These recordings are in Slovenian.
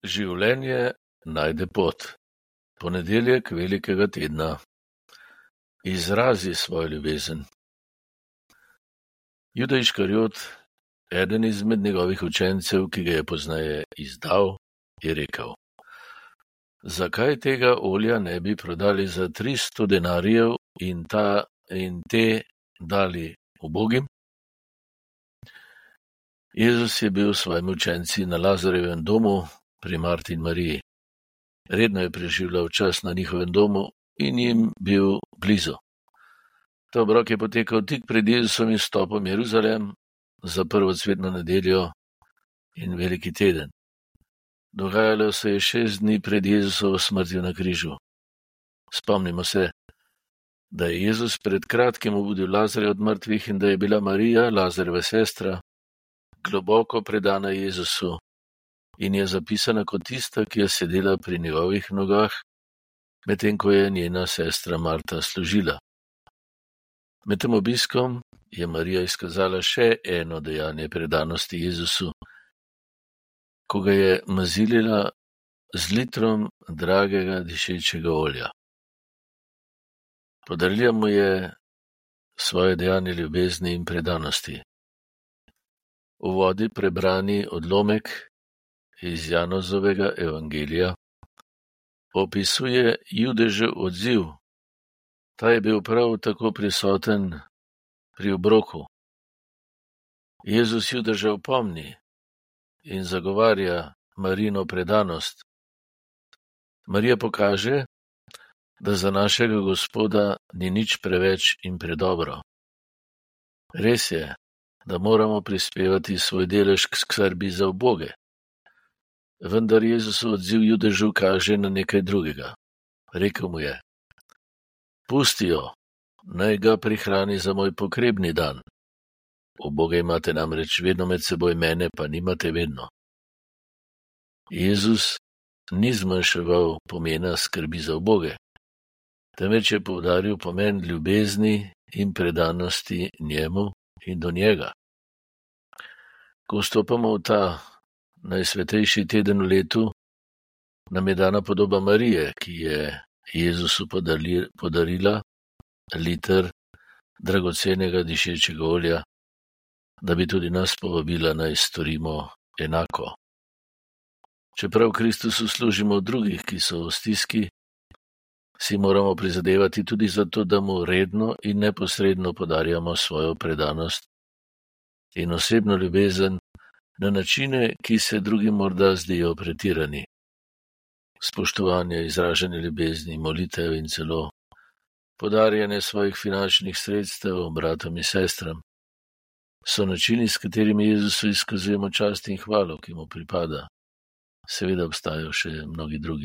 Življenje najde pot. Ponedeljek velikega tedna. Izrazi svojo ljubezen. Juda Iškariot, eden izmed njegovih učencev, ki ga je pozneje izdal, je rekel: zakaj tega olja ne bi prodali za 300 denarjev in te dali ubogim? Jezus je bil s svojimi učenci na Lazarjevem domu pri Marti in Mariji. Redno je preživljal čas na njihovem domu in jim bil blizu. Ta obrok je potekal tik pred Jezusovim vstopom v Jeruzalem za prvo cvetno nedeljo in veliki teden. Dogajalo se je 6 dni pred Jezusovo smrtjo na križu. Spomnimo se, da je Jezus pred kratkim obudil Lazarja od mrtvih in da je bila Marija, Lazarjeva sestra, globoko predana Jezusu in je zapisana kot tista, ki je sedela pri njegovih nogah, medtem ko je njena sestra Marta služila. Med tem obiskom je Marija izkazala še eno dejanje predanosti Jezusu, ko ga je mazilila z litrom dragega dišečega olja. Podarila mu je svoje dejanje ljubezni in predanosti. V vodi prebrani odlomek iz Janozovega evangelija opisuje Judežev odziv. Ta je bil prav tako prisoten pri obroku. Jezus Judeža opomni in zagovarja Marijino predanost. Marija pokaže, da za našega Gospoda ni nič preveč in predobro. Res je, da moramo prispevati svoj delež k skrbi za uboge. Vendar Jezusov odziv Judežu kaže na nekaj drugega. Rekel mu je: pusti jo, naj ga prihrani za moj pogrebni dan. Uboge imate namreč vedno med seboj, mene pa nimate vedno. Jezus ni zmanjševal pomena skrbi za uboge, temveč je poudaril pomen ljubezni in predanosti njemu in do njega. Ko vstopamo v ta najsvetejši teden v letu, nam je dana podoba Marije, ki je Jezusu podarila liter dragocenega dišečega olja, da bi tudi nas povabila, naj storimo enako. Čeprav Kristusu služimo drugih, ki so v stiski, si moramo prizadevati tudi zato, da mu redno in neposredno podarjamo svojo predanost in osebno ljubezen na načine, ki se drugim morda zdijo pretirani. Spoštovanje, izražanje ljubezni, molitev in celo podarjanje svojih finančnih sredstev bratom in sestram so načini, s katerimi Jezusu izkazujemo čast in hvalo, ki mu pripada. Seveda obstajajo še mnogi drugi.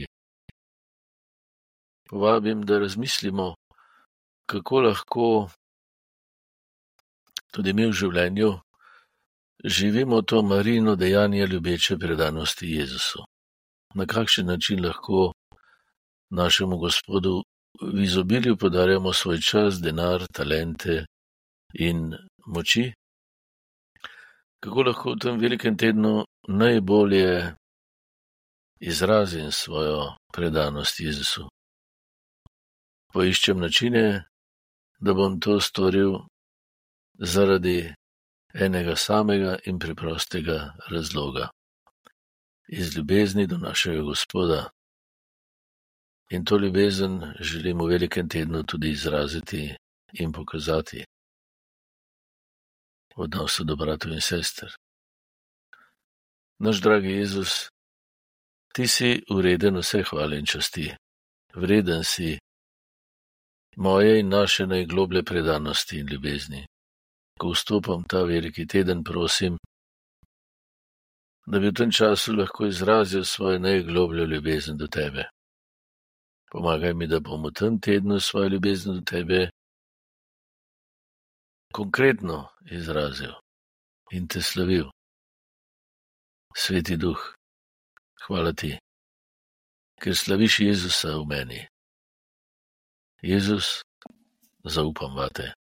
Povabim, da razmislimo, kako lahko tudi mi v življenju živimo to Marijino dejanje ljubeče predanosti Jezusu. Na kakšen način lahko našemu Gospodu v izobilju podarjamo svoj čas, denar, talente in moči? Kako lahko v tem velikem tednu najbolje izrazim svojo predanost Jezusu? Poiščem načine, da bom to storil zaradi enega samega in preprostega razloga. Iz ljubezni do našega Gospoda. In to ljubezen želim v velikem tednu tudi izraziti in pokazati v odnosu do bratov in sester. Naš dragi Jezus, ti si vreden vse hvale in časti. Vreden si moje in naše najgloblje predanosti in ljubezni. Ko vstopam ta veliki teden, prosim, da bi v tem času lahko izrazil svojo najglobljo ljubezen do tebe. Pomagaj mi, da bom v tem tednu svojo ljubezen do tebe konkretno izrazil in te slavil. Sveti Duh, hvala ti, ker slaviš Jezusa v meni. Jezus, zaupam vate.